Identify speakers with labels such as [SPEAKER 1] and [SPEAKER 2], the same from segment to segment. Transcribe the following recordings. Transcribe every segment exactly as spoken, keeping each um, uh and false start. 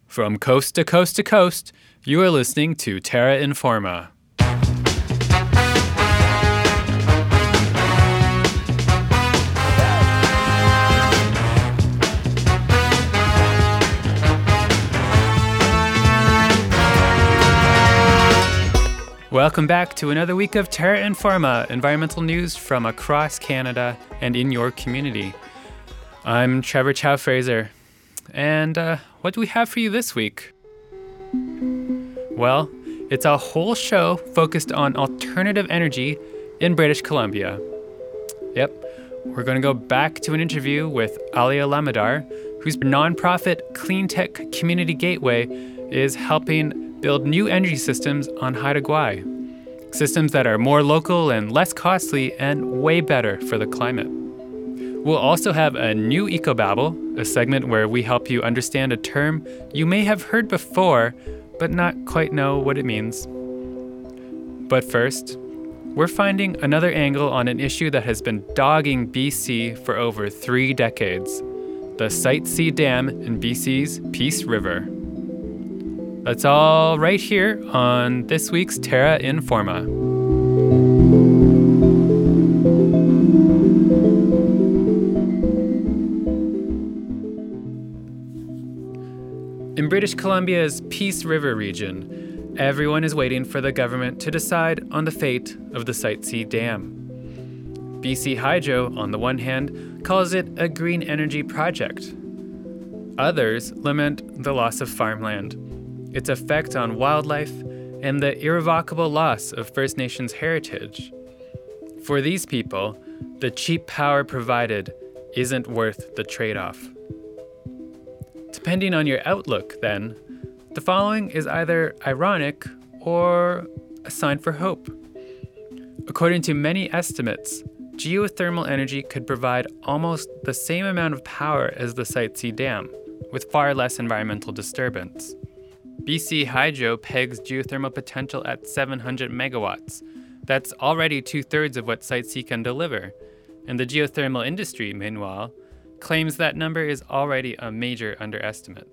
[SPEAKER 1] From coast to coast to coast, you are listening to Terra Informa. Welcome back to another week of Terra Informa, environmental news from across Canada and in your community. I'm Trevor Chow Fraser, and uh, what do we have for you this week? Well, it's a whole show focused on alternative energy in British Columbia. Yep, we're going to go back to an interview with Alia Lamadar, whose nonprofit Clean Tech Community Gateway is helping build new energy systems on Haida Gwaii. Systems that are more local and less costly and way better for the climate. We'll also have a new Ecobabble, a segment where we help you understand a term you may have heard before, but not quite know what it means. But first, we're finding another angle on an issue that has been dogging B C for over three decades, the Site C Dam in B C's Peace River. That's all right here on this week's Terra Informa. In British Columbia's Peace River region, everyone is waiting for the government to decide on the fate of the Site C Dam. B C Hydro, on the one hand, calls it a green energy project. Others lament the loss of farmland, its effect on wildlife, and the irrevocable loss of First Nations heritage. For these people, the cheap power provided isn't worth the trade-off. Depending on your outlook, then, the following is either ironic or a sign for hope. According to many estimates, geothermal energy could provide almost the same amount of power as the Site C Dam, with far less environmental disturbance. B C Hydro pegs geothermal potential at seven hundred megawatts. That's already two-thirds of what Site C can deliver. And the geothermal industry, meanwhile, claims that number is already a major underestimate.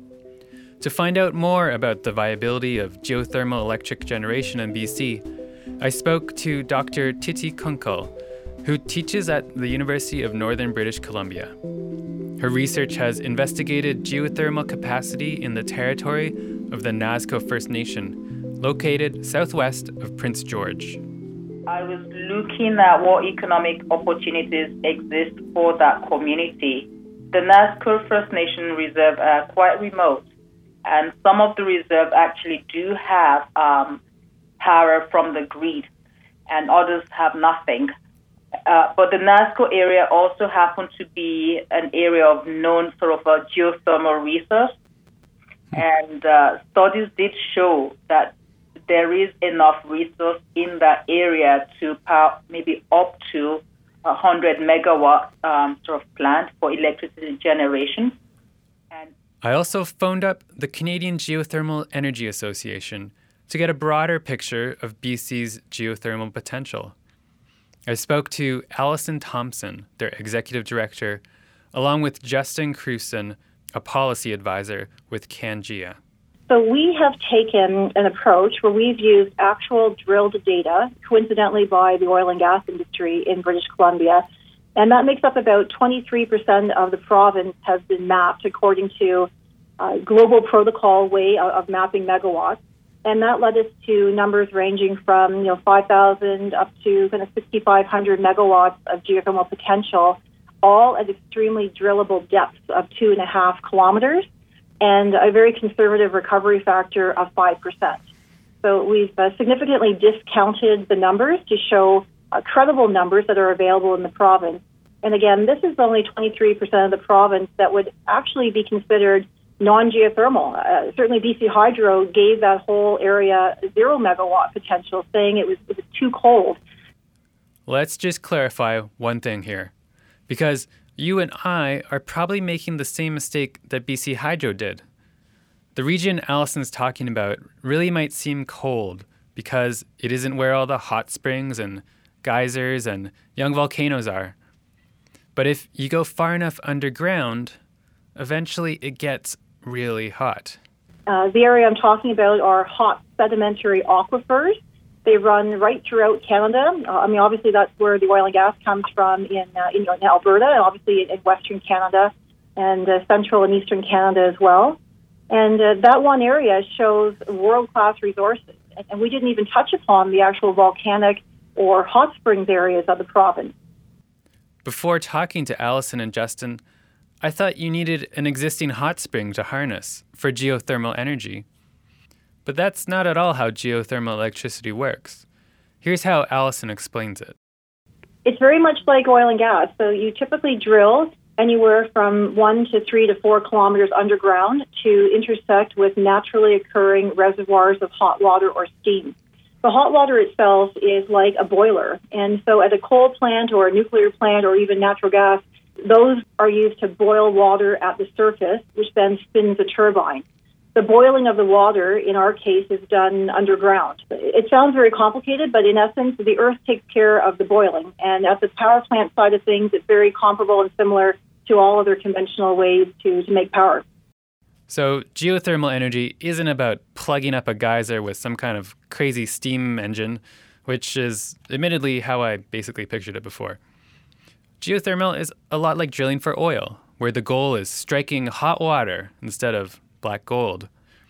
[SPEAKER 1] To find out more about the viability of geothermal electric generation in B C, I spoke to Doctor Titi Kunkel, who teaches at the University of Northern British Columbia. Her research has investigated geothermal capacity in the territory of the Nazca First Nation, located southwest of Prince George.
[SPEAKER 2] I was looking at what economic opportunities exist for that community. The Nazca First Nation reserve are quite remote, and some of the reserve actually do have um, power from the grid, and others have nothing. Uh, but the Nazca area also happens to be an area of known sort of a geothermal resource. And uh, studies did show that there is enough resource in that area to power maybe up to a one hundred megawatt um, sort of plant for electricity generation. And
[SPEAKER 1] I also phoned up the Canadian Geothermal Energy Association to get a broader picture of B C's geothermal potential. I spoke to Allison Thompson, their executive director, along with Justin Cruson, a policy advisor with CanGea.
[SPEAKER 3] So we have taken an approach where we've used actual drilled data, coincidentally by the oil and gas industry in British Columbia, and that makes up about twenty-three percent of the province has been mapped according to a global protocol way of, of mapping megawatts. And that led us to numbers ranging from, you know, five thousand up to kind of sixty-five hundred megawatts of geothermal potential, all at extremely drillable depths of two and a half kilometers, and a very conservative recovery factor of five percent. So we've uh, significantly discounted the numbers to show uh, credible numbers that are available in the province. And again, this is only twenty-three percent of the province that would actually be considered non-geothermal. Uh, certainly B C Hydro gave that whole area zero megawatt potential, saying it was, it was too cold.
[SPEAKER 1] Let's just clarify one thing here, because you and I are probably making the same mistake that B C Hydro did. The region Allison's talking about really might seem cold because it isn't where all the hot springs and geysers and young volcanoes are. But if you go far enough underground, eventually it gets really hot?
[SPEAKER 3] Uh, the area I'm talking about are hot sedimentary aquifers. They run right throughout Canada. Uh, I mean, obviously that's where the oil and gas comes from in, uh, in, in Alberta, and obviously in Western Canada and uh, Central and Eastern Canada as well. And uh, that one area shows world-class resources. And we didn't even touch upon the actual volcanic or hot springs areas of the province.
[SPEAKER 1] Before talking to Allison and Justin, I thought you needed an existing hot spring to harness for geothermal energy. But that's not at all how geothermal electricity works. Here's how Allison explains it.
[SPEAKER 3] It's very much like oil and gas. So you typically drill anywhere from one to three to four kilometers underground to intersect with naturally occurring reservoirs of hot water or steam. The hot water itself is like a boiler. And so at a coal plant or a nuclear plant or even natural gas, those are used to boil water at the surface, which then spins a turbine. The boiling of the water, in our case, is done underground. It sounds very complicated, but in essence, the earth takes care of the boiling. And at the power plant side of things, it's very comparable and similar to all other conventional ways to, to make power.
[SPEAKER 1] So geothermal energy isn't about plugging up a geyser with some kind of crazy steam engine, which is admittedly how I basically pictured it before. Geothermal is a lot like drilling for oil, where the goal is striking hot water instead of black gold.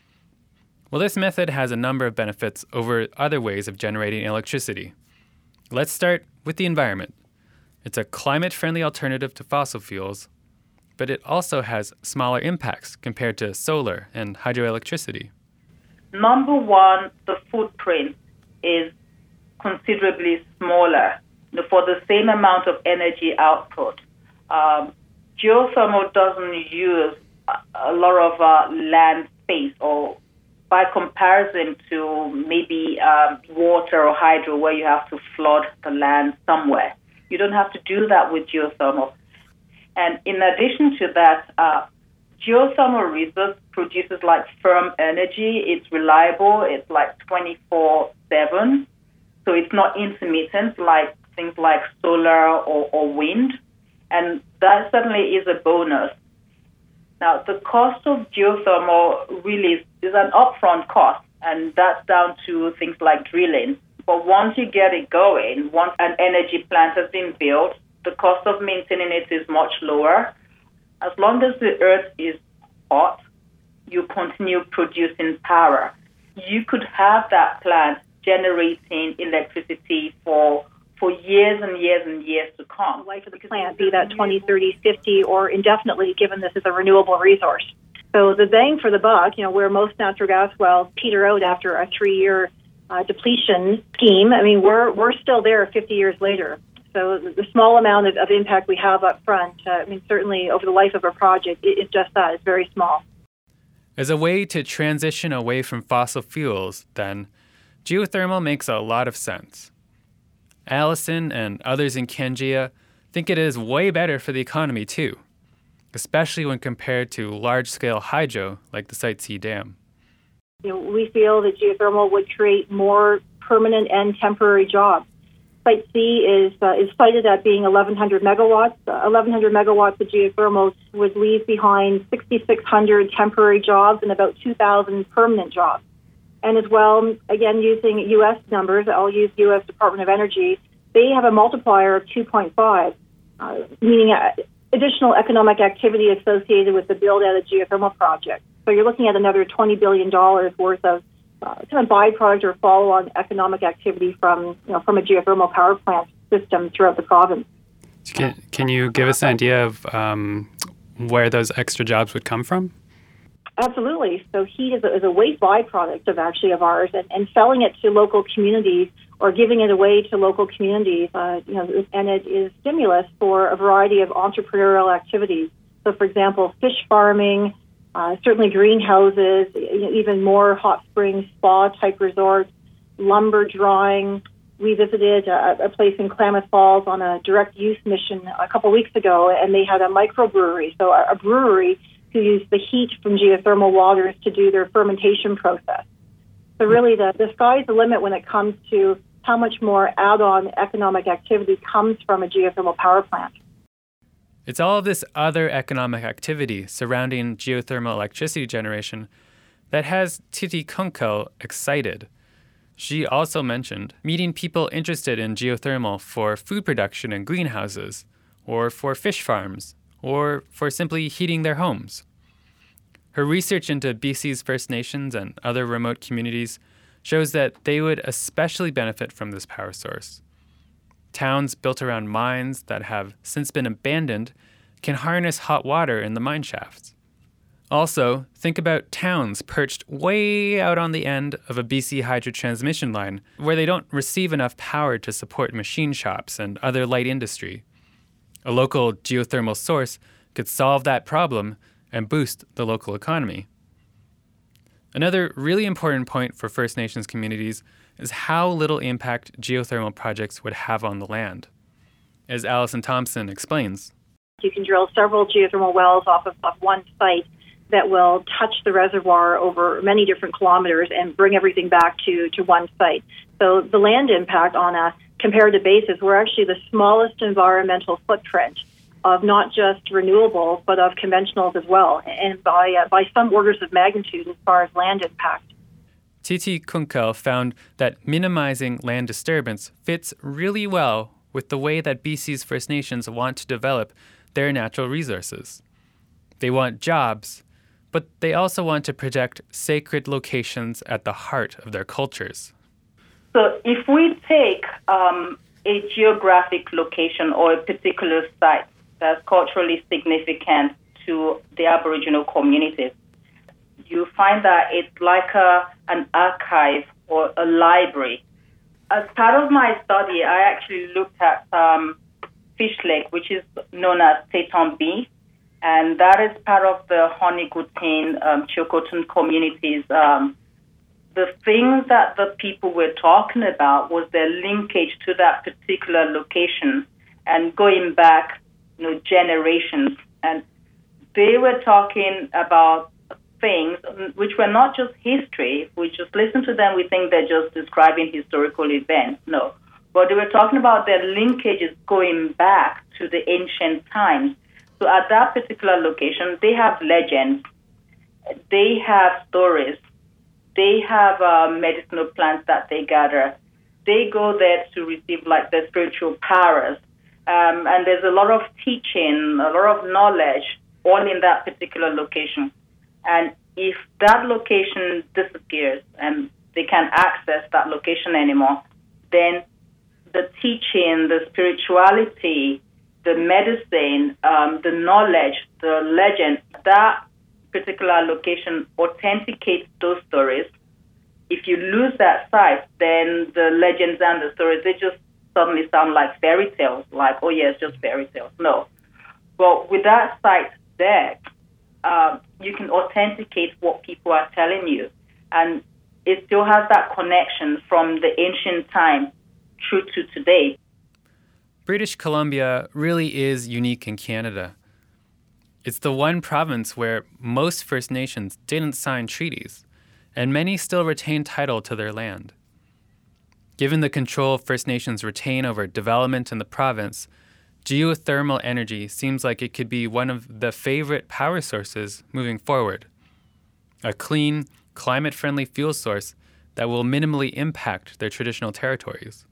[SPEAKER 1] Well, this method has a number of benefits over other ways of generating electricity. Let's start with the environment. It's a climate-friendly alternative to fossil fuels, but it also has smaller impacts compared to solar and hydroelectricity.
[SPEAKER 2] Number one, the footprint is considerably smaller for the same amount of energy output. Um, geothermal doesn't use a lot of uh, land space, or by comparison to maybe um, water or hydro, where you have to flood the land somewhere. You don't have to do that with geothermal. And in addition to that, uh, geothermal resource produces like firm energy. It's reliable. It's like twenty-four seven. So it's not intermittent like things like solar or, or wind. And that certainly is a bonus. Now, the cost of geothermal really is, is an upfront cost, and that's down to things like drilling. But once you get it going, once an energy plant has been built, the cost of maintaining it is much lower. As long as the earth is hot, you continue producing power. You could have that plant generating electricity for for years and years and years to come.
[SPEAKER 3] Life of the plant, be that twenty, thirty, fifty, or indefinitely, given this is a renewable resource. So the bang for the buck, you know, where most natural gas wells peter out after a three-year uh, depletion scheme, I mean, we're we're still there fifty years later. So the, the small amount of, of impact we have up front, uh, I mean, certainly over the life of a project, it, it's just that. It's very small.
[SPEAKER 1] As a way to transition away from fossil fuels, then, geothermal makes a lot of sense. Allison and others in Cangia think it is way better for the economy too, especially when compared to large-scale hydro like the Site C Dam.
[SPEAKER 3] You know, we feel that geothermal would create more permanent and temporary jobs. Site C is uh, is cited at being eleven hundred megawatts. Uh, eleven hundred megawatts of geothermal would leave behind sixty-six hundred temporary jobs and about two thousand permanent jobs. And as well, again, using U S numbers, I'll use U S Department of Energy, they have a multiplier of two point five, uh, meaning uh, additional economic activity associated with the build-out of geothermal projects. So you're looking at another twenty billion dollars worth of uh, kind of byproduct or follow-on economic activity from, you know, from a geothermal power plant system throughout the province.
[SPEAKER 4] Can, can you give us an idea of um, where those extra jobs would come from?
[SPEAKER 3] Absolutely. So heat is a, is a waste byproduct of actually of ours, and, and selling it to local communities or giving it away to local communities, uh, you know, and it is stimulus for a variety of entrepreneurial activities. So, for example, fish farming, uh, certainly greenhouses, even more hot springs, spa-type resorts, lumber drawing. We visited a, a place in Klamath Falls on a direct use mission a couple of weeks ago, and they had a microbrewery, so a, a brewery who use the heat from geothermal waters to do their fermentation process. So really the, the sky's the limit when it comes to how much more add-on economic activity comes from a geothermal power plant.
[SPEAKER 1] It's all of this other economic activity surrounding geothermal electricity generation that has Titi Kunkel excited. She also mentioned meeting people interested in geothermal for food production in greenhouses, or for fish farms, or for simply heating their homes. Her research into B C's First Nations and other remote communities shows that they would especially benefit from this power source. Towns built around mines that have since been abandoned can harness hot water in the mine shafts. Also, think about towns perched way out on the end of a B C Hydro transmission line where they don't receive enough power to support machine shops and other light industry. A local geothermal source could solve that problem and boost the local economy. Another really important point for First Nations communities is how little impact geothermal projects would have on the land. As Alison Thompson explains,
[SPEAKER 3] you can drill several geothermal wells off of, of one site that will touch the reservoir over many different kilometers and bring everything back to, to one site. So the land impact on a comparative basis, we're actually the smallest environmental footprint of not just renewables, but of conventionals as well, and by uh, by some orders of magnitude as far as land impact.
[SPEAKER 1] Titi Kunkel found that minimizing land disturbance fits really well with the way that B C's First Nations want to develop their natural resources. They want jobs, but they also want to protect sacred locations at the heart of their cultures.
[SPEAKER 2] So if we take um, a geographic location or a particular site that's culturally significant to the Aboriginal communities, you find that it's like a, an archive or a library. As part of my study, I actually looked at um, Fish Lake, which is known as Teton B, and that is part of the Honeygutin um, Chilcotin communities. Um, the things that the people were talking about was their linkage to that particular location and going back, you know, generations. And they were talking about things which were not just history. If we just listen to them, we think they're just describing historical events. No. But they were talking about their linkages going back to the ancient times. So at that particular location, they have legends, they have stories, they have uh, medicinal plants that they gather. They go there to receive like their spiritual powers. Um, and there's a lot of teaching, a lot of knowledge, all in that particular location. And if that location disappears and they can't access that location anymore, then the teaching, the spirituality, the medicine, um, the knowledge, the legend, that particular location authenticates those stories. If you lose that site, then the legends and the stories, they just suddenly sound like fairy tales, like, oh, yeah, it's just fairy tales. No. But with that site there, um, you can authenticate what people are telling you. And it still has that connection from the ancient time through to today.
[SPEAKER 1] British Columbia really is unique in Canada. It's the one province where most First Nations didn't sign treaties, and many still retain title to their land. Given the control First Nations retain over development in the province, geothermal energy seems like it could be one of the favorite power sources moving forward. A clean, climate-friendly fuel source that will minimally impact their traditional territories.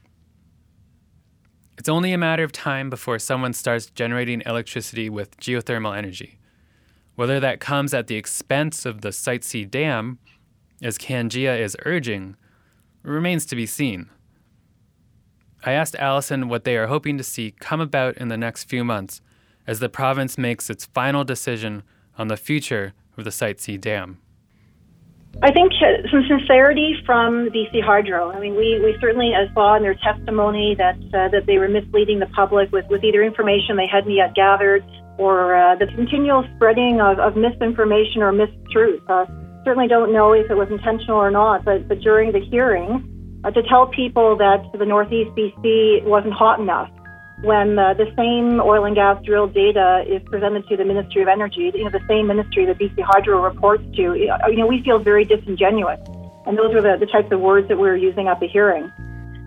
[SPEAKER 1] It's only a matter of time before someone starts generating electricity with geothermal energy. Whether that comes at the expense of the Site C Dam, as Kangia is urging, remains to be seen. I asked Alison what they are hoping to see come about in the next few months as the province makes its final decision on the future of the Site C Dam.
[SPEAKER 3] I think uh, some sincerity from B C Hydro. I mean, we, we certainly saw in their testimony that uh, that they were misleading the public with, with either information they hadn't yet gathered or uh, the continual spreading of, of misinformation or mistruth. Uh, certainly don't know if it was intentional or not, but, but during the hearing, uh, to tell people that the Northeast B C wasn't hot enough when uh, the same oil and gas drill data is presented to the Ministry of Energy, you know, the same ministry that B C Hydro reports to, you know, we feel very disingenuous. And those were the, the types of words that we were using at the hearing.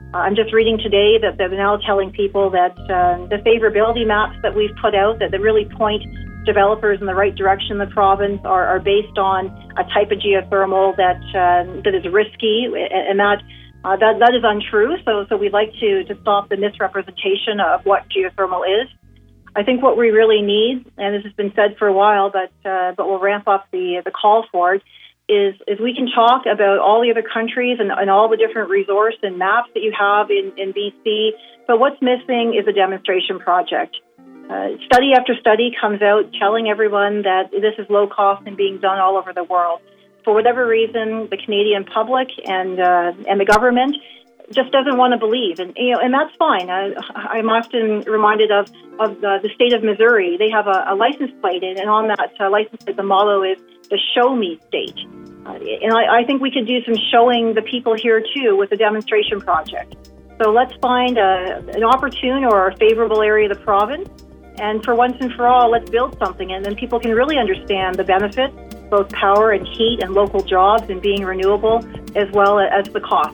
[SPEAKER 3] Uh, I'm just reading today that they're now telling people that uh, the favorability maps that we've put out that, that really point developers in the right direction in the province are, are based on a type of geothermal that uh, that is risky, and that uh, that that is untrue. So so we'd like to to stop the misrepresentation of what geothermal is. I think what we really need, and this has been said for a while, but uh, but we'll ramp up the the call for it, is is we can talk about all the other countries and, and all the different resource and maps that you have in, in B C, but what's missing is a demonstration project. Uh, study after study comes out telling everyone that this is low cost and being done all over the world. For whatever reason, the Canadian public and uh, and the government just doesn't want to believe, and you know, and that's fine. I, I'm often reminded of of the, the state of Missouri. They have a, a license plate, and on that uh, license plate, the motto is the "Show Me State." Uh, and I, I think we could do some showing the people here too with a demonstration project. So let's find a, an opportune or a favorable area of the province. And for once and for all, let's build something, and then people can really understand the benefits, both power and heat and local jobs and being renewable, as well as the cost.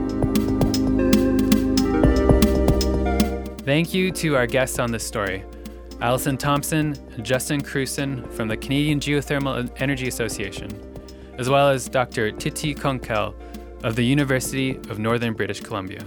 [SPEAKER 1] Thank you to our guests on this story, Alison Thompson and Justin Cruson from the Canadian Geothermal Energy Association, as well as Doctor Titi Konkel of the University of Northern British Columbia.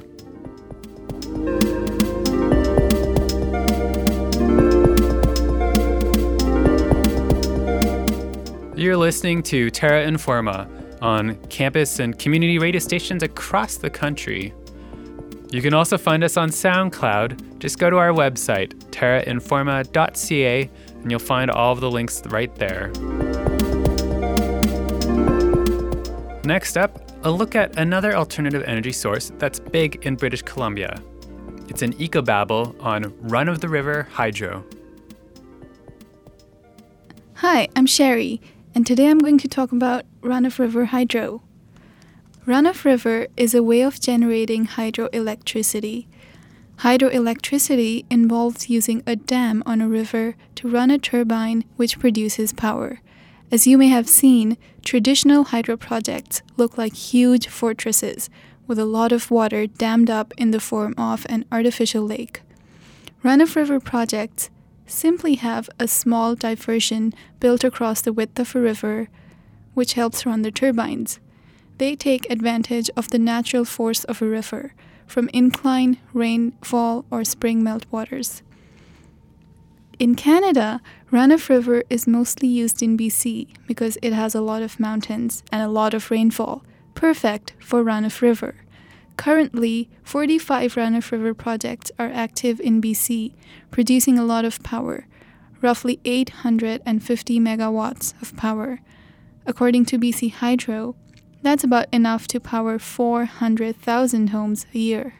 [SPEAKER 1] You're listening to Terra Informa on campus and community radio stations across the country. You can also find us on SoundCloud. Just go to our website, terra informa dot c a, and you'll find all of the links right there. Next up, a look at another alternative energy source that's big in British Columbia. It's an ecobabble on run-of-the-river hydro.
[SPEAKER 5] Hi, I'm Sherry, and today I'm going to talk about run-of-river hydro. Run-of-river is a way of generating hydroelectricity. Hydroelectricity involves using a dam on a river to run a turbine which produces power. As you may have seen, traditional hydro projects look like huge fortresses with a lot of water dammed up in the form of an artificial lake. Run-of-river projects simply have a small diversion built across the width of a river, which helps run the turbines. They take advantage of the natural force of a river, from incline, rainfall, or spring meltwaters. In Canada, run-of-river is mostly used in B C because it has a lot of mountains and a lot of rainfall, perfect for run-of-river. Currently, forty-five run-of-river projects are active in B C, producing a lot of power, roughly eight hundred fifty megawatts of power. According to B C Hydro, that's about enough to power four hundred thousand homes a year.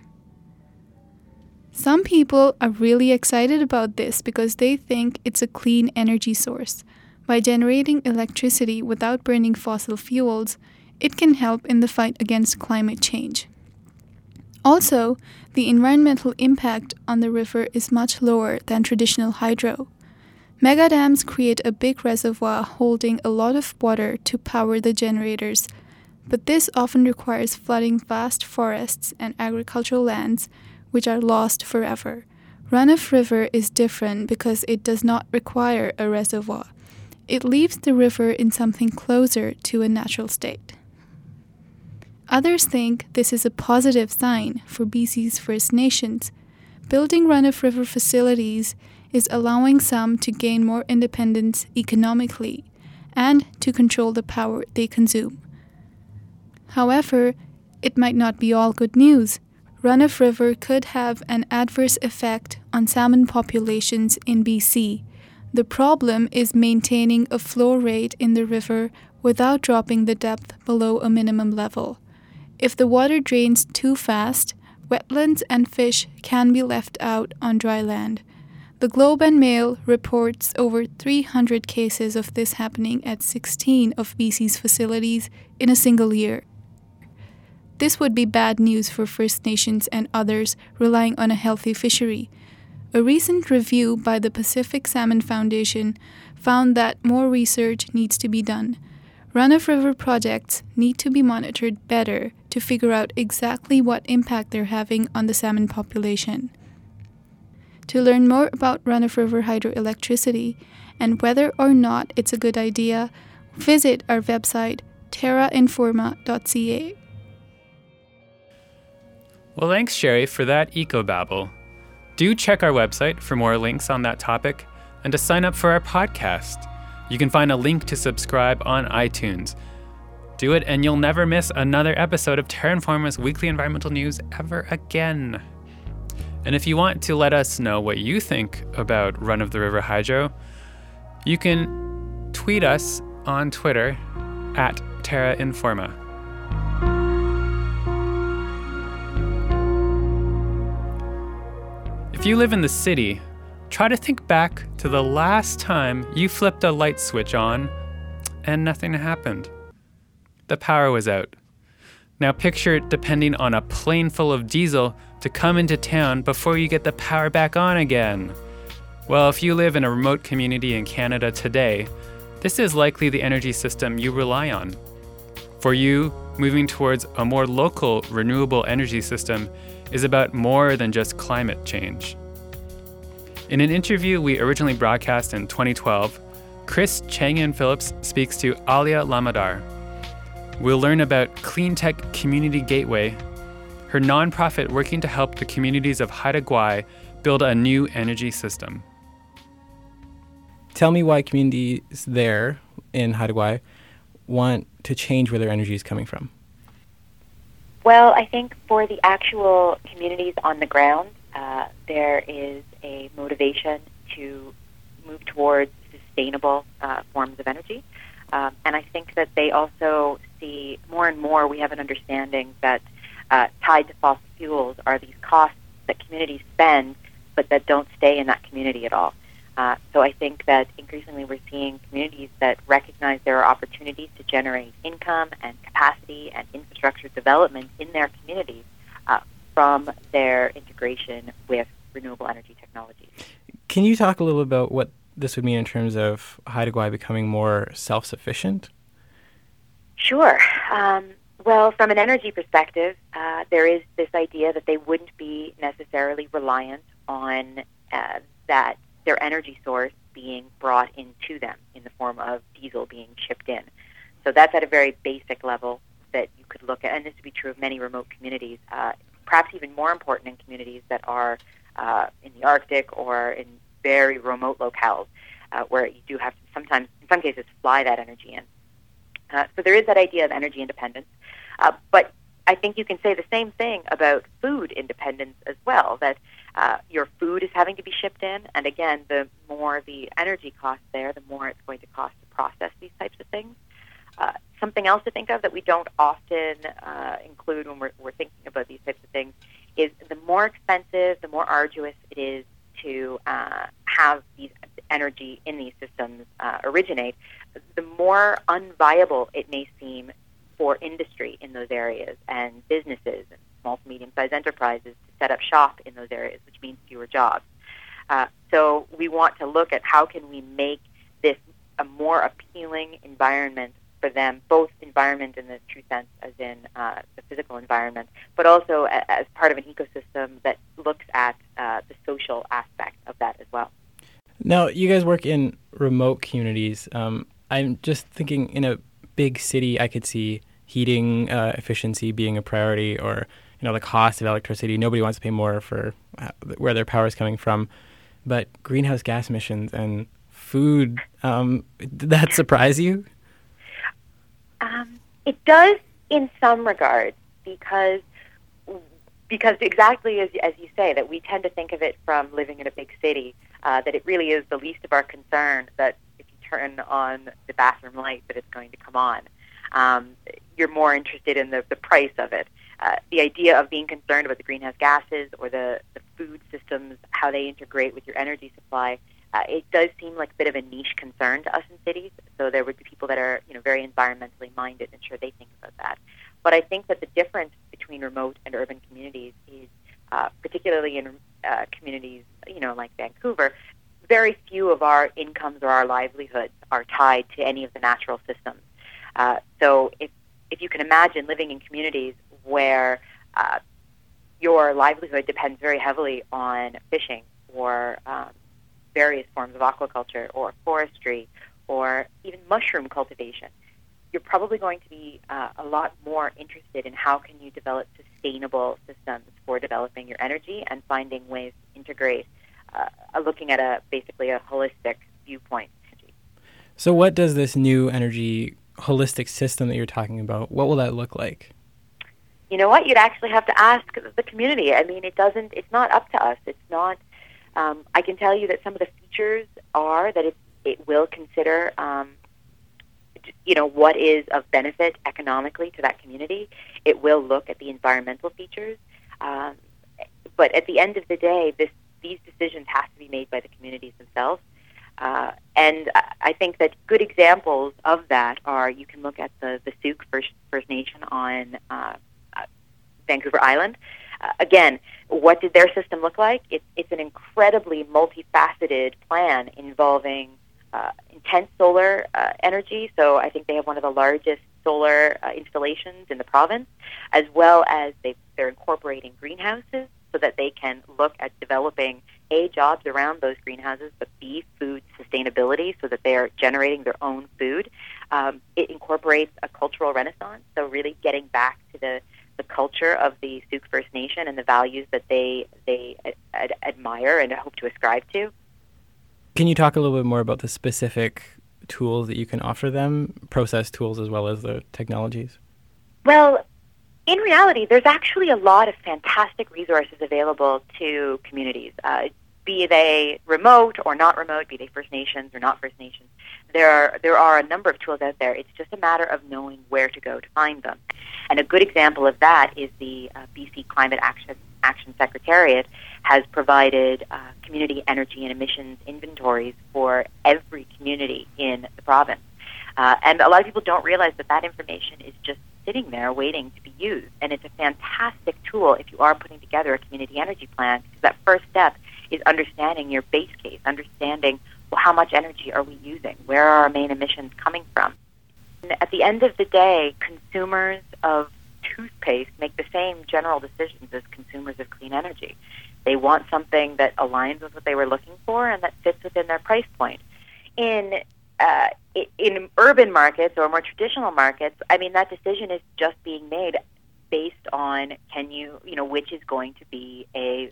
[SPEAKER 5] Some people are really excited about this because they think it's a clean energy source. By generating electricity without burning fossil fuels, it can help in the fight against climate change. Also, the environmental impact on the river is much lower than traditional hydro. Megadams create a big reservoir holding a lot of water to power the generators, but this often requires flooding vast forests and agricultural lands, which are lost forever. Run-of-river is different because it does not require a reservoir. It leaves the river in something closer to a natural state. Others think this is a positive sign for B C's First Nations. Building run-of-river facilities is allowing some to gain more independence economically and to control the power they consume. However, it might not be all good news. Run-of-river could have an adverse effect on salmon populations in B C. The problem is maintaining a flow rate in the river without dropping the depth below a minimum level. If the water drains too fast, wetlands and fish can be left out on dry land. The Globe and Mail reports over three hundred cases of this happening at sixteen of B C's facilities in a single year. This would be bad news for First Nations and others relying on a healthy fishery. A recent review by the Pacific Salmon Foundation found that more research needs to be done. Run-of-river projects need to be monitored better to figure out exactly what impact they're having on the salmon population. To learn more about run-of-river hydroelectricity and whether or not it's a good idea, visit our website terra informa dot c a.
[SPEAKER 1] Well, thanks, Sherry, for that ecobabble. Do check our website for more links on that topic and to sign up for our podcast. You can find a link to subscribe on iTunes. Do it and you'll never miss another episode of Terra Informa's weekly environmental news ever again. And if you want to let us know what you think about run-of-the-river hydro, you can tweet us on Twitter at Terra Informa. If you live in the city, try to think back to the last time you flipped a light switch on and nothing happened. The power was out. Now picture it depending on a plane full of diesel to come into town before you get the power back on again. Well, if you live in a remote community in Canada today, this is likely the energy system you rely on. For you, moving towards a more local, renewable energy system is about more than just climate change. In an interview we originally broadcast in twenty twelve, Chris Chang-Yen-Phillips speaks to Alia Lamadar. We'll learn about Clean Tech Community Gateway, her nonprofit working to help the communities of Haida Gwaii build a new energy system.
[SPEAKER 6] Tell me why communities there in Haida Gwaii want to change where their energy is coming from.
[SPEAKER 7] Well, I think for the actual communities on the ground, uh, there is a motivation to move towards sustainable uh, forms of energy. Um, and I think that they also see more and more, we have an understanding that uh, tied to fossil fuels are these costs that communities spend, but that don't stay in that community at all. Uh, so I think that increasingly we're seeing communities that recognize there are opportunities to generate income and capacity and infrastructure development in their communities uh, from their integration with renewable energy technologies.
[SPEAKER 6] Can you talk a little about what this would mean in terms of Haida Gwaii becoming more self-sufficient?
[SPEAKER 7] Sure. Um, well, from an energy perspective, uh, there is this idea that they wouldn't be necessarily reliant on uh, that their energy source being brought into them in the form of diesel being shipped in. So that's at a very basic level that you could look at, and this would be true of many remote communities, uh, perhaps even more important in communities that are uh, in the Arctic or in very remote locales uh, where you do have to sometimes, in some cases, fly that energy in. Uh, so there is that idea of energy independence. Uh, but I think you can say the same thing about food independence as well, that uh, your food is having to be shipped in, and again, the more the energy costs there, the more it's going to cost to process these types of things. Uh, something else to think of that we don't often uh, include when we're, we're thinking about these types of things is the more expensive, the more arduous it is to uh, have these energy in these systems uh, originate, the more unviable it may seem for industry in those areas and businesses and small to medium-sized enterprises to set up shop in those areas, which means fewer jobs. Uh, so we want to look at how can we make this a more appealing environment for them, both environment in the true sense as in uh, the physical environment, but also a, as part of an ecosystem that looks at uh, the social aspect of that as well.
[SPEAKER 6] Now, you guys work in remote communities. Um, I'm just thinking in a big city, I could see heating uh, efficiency being a priority, or you know, the cost of electricity. Nobody wants to pay more for uh, where their power is coming from. But greenhouse gas emissions and food, um, did that surprise you?
[SPEAKER 7] Um, it does in some regards, because because exactly as, as you say, that we tend to think of it from living in a big city, uh, that it really is the least of our concern that if you turn on the bathroom light that it's going to come on. Um, you're more interested in the, the price of it. Uh, the idea of being concerned about the greenhouse gases or the, the food systems, how they integrate with your energy supply, uh, it does seem like a bit of a niche concern to us in cities. So there would be people that are, you know, very environmentally minded and sure they think about that. But I think that the difference between remote and urban communities is, uh, particularly in uh, communities, you know, like Vancouver, very few of our incomes or our livelihoods are tied to any of the natural systems. Uh, so if if you can imagine living in communities where uh, your livelihood depends very heavily on fishing or um, various forms of aquaculture or forestry or even mushroom cultivation, you're probably going to be uh, a lot more interested in how can you develop sustainable systems for developing your energy and finding ways to integrate, uh, looking at a basically a holistic viewpoint.
[SPEAKER 6] So what does this new energy holistic system that you're talking about, what will that look like?
[SPEAKER 7] You know what? You'd actually have to ask the community. I mean, it doesn't, it's not up to us. It's not, um, I can tell you that some of the features are that it, it will consider, um, you know, what is of benefit economically to that community. It will look at the environmental features. Um, but at the end of the day, this, these decisions have to be made by the communities themselves. Uh, and I think that good examples of that are, you can look at the, the Tsuk First, First Nation on uh, uh, Vancouver Island. Uh, again, what did their system look like? It, it's an incredibly multifaceted plan involving uh, intense solar uh, energy. So I think they have one of the largest solar uh, installations in the province, as well as they, they're incorporating greenhouses so that they can look at developing A, jobs around those greenhouses, but B, food sustainability so that they are generating their own food. Um, it incorporates a cultural renaissance, so really getting back to the, the culture of the Tsuk First Nation and the values that they, they ad- admire and hope to ascribe to.
[SPEAKER 6] Can you talk a little bit more about the specific tools that you can offer them, process tools as well as the technologies?
[SPEAKER 7] Well, in reality, there's actually a lot of fantastic resources available to communities, uh, be they remote or not remote, be they First Nations or not First Nations. There are, there are a number of tools out there. It's just a matter of knowing where to go to find them. And a good example of that is the uh, B C Climate Action, Action Secretariat has provided uh, community energy and emissions inventories for every community in the province. Uh, and a lot of people don't realize that that information is just sitting there waiting to be used. And it's a fantastic tool if you are putting together a community energy plan, because that first step is understanding your base case, understanding, well, how much energy are we using? Where are our main emissions coming from? And at the end of the day, consumers of toothpaste make the same general decisions as consumers of clean energy. They want something that aligns with what they were looking for and that fits within their price point. In Uh, in urban markets or more traditional markets, I mean, that decision is just being made based on can you, you know, which is going to be a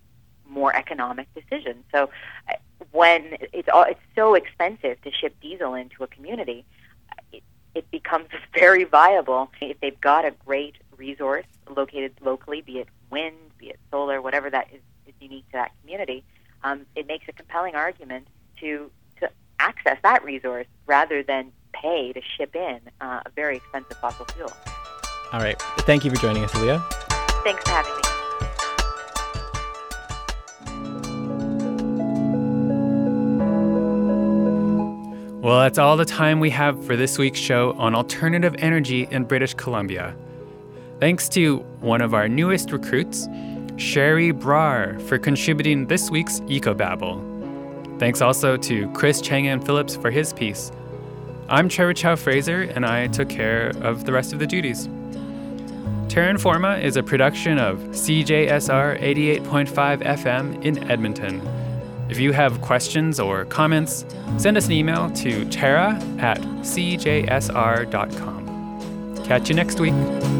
[SPEAKER 7] more economic decision. So uh, when it's all, it's so expensive to ship diesel into a community, it, it becomes very viable if they've got a great resource located locally, be it wind, be it solar, whatever that is, is unique to that community. Um, it makes a compelling argument to access that resource rather than pay to ship in uh, a very expensive fossil fuel.
[SPEAKER 6] All right. Thank you for joining us, Leah.
[SPEAKER 7] Thanks for having
[SPEAKER 1] me. Well, that's all the time we have for this week's show on alternative energy in British Columbia. Thanks to one of our newest recruits, Sherry Brar, for contributing this week's EcoBabble. Thanks also to Chris Chang-Ann Phillips for his piece. I'm Trevor Chow Fraser, and I took care of the rest of the duties. Terra Informa is a production of C J S R eighty-eight point five F M in Edmonton. If you have questions or comments, send us an email to terra at c j s r dot com. Catch you next week.